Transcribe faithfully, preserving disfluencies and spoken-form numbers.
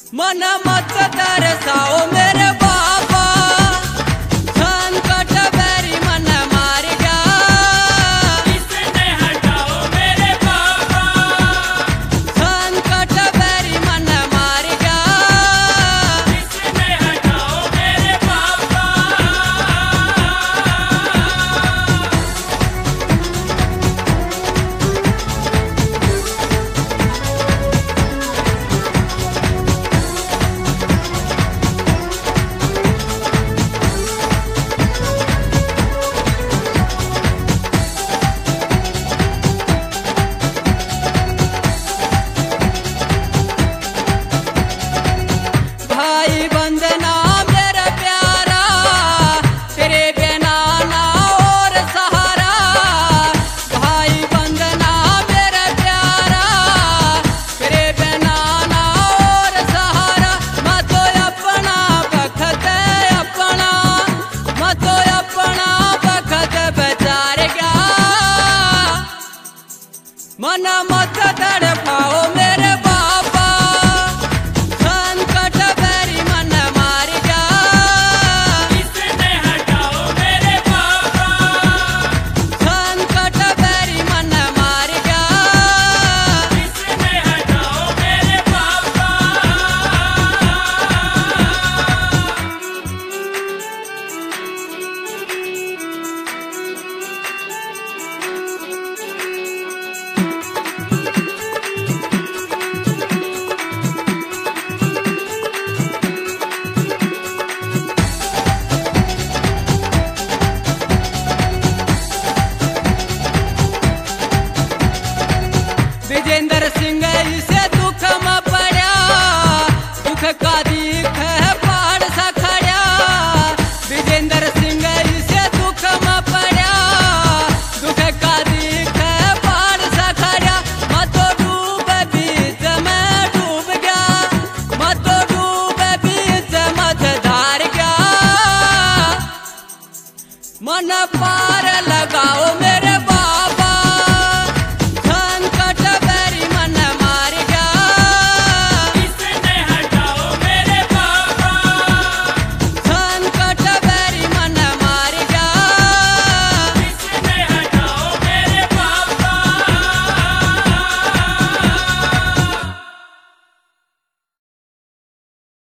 मन मत तरसाओ मेरे बाबा, संकट बैरी मन मार गया। इसने हटाओ मेरे बाबा, संकट बैरी मन मार गया। इसने हटाओ मेरे बाबा। भाई बंदना मेरा प्यारा, तेरे बिना ना और सहारा। भाई बंदना मेरा प्यारा, तेरे बिना ना और सहारा। मैं तो अपना बखत अपना, मैं तो अपना बखत बेचार गया। मन मत तड़पाओ मेरे बाबा, संकट बैरी मन मार गया। इसने हटाओ मेरे बाबा, संकट बैरी मन मार गया। इसने हटाओ मेरे बाबा। विजेंद्र सिंह इसे दुख में पड़ा, दुख का